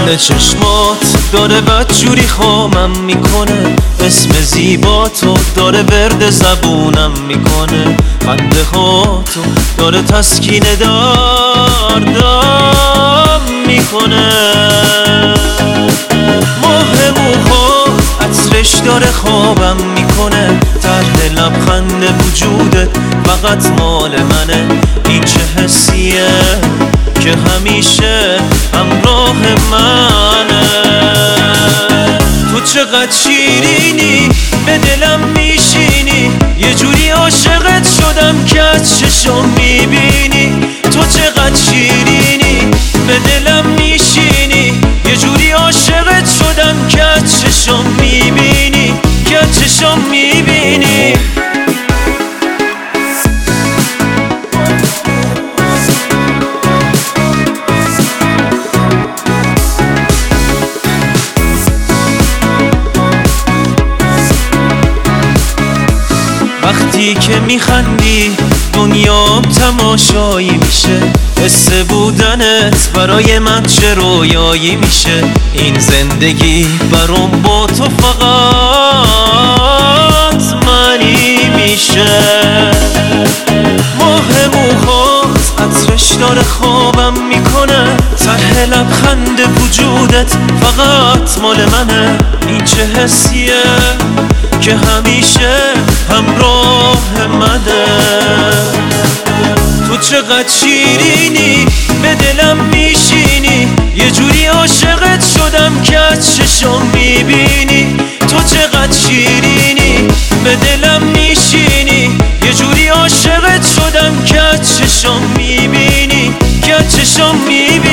لعل چشمات داره بدجوری خامم میکنه، اسم زیباتو داره ورد زبونم میکنه، خنده هاتو داره تسکین دردم میکنه. ماه موهات عطرش داره خوابم میکنه، طرح لبخند وجودت فقط مال منه. این چه حسیه که همیشه همراه منه؟ تو چقدر شیرینی به دلم میشینی، یه جوری عاشقت شدم که از چشم میبینی. تو چقدر شیرینی به دلم میشینی، یه جوری عاشقت شدم که از چشم میبینی، که از چشم میبینی. وقتی که میخندی دنیام تماشایی میشه، حس بودنت برای من چه رویایی میشه. این زندگی برام با تو فقط معنی میشه. ماه موهات عطرش داره خوابم میکنه، طرح لبخند وجودت فقط مال منه. این چه حسیه که همیشه همراه منه؟ تو چقدر شیرینی به دلم میشینی، یه جوری عاشقت شدم که از چشم میبینی. تو چقدر شیرینی به دلم میشینی، یه جوری عاشقت شدم که از چشم میبینی، که از چشم میبینی.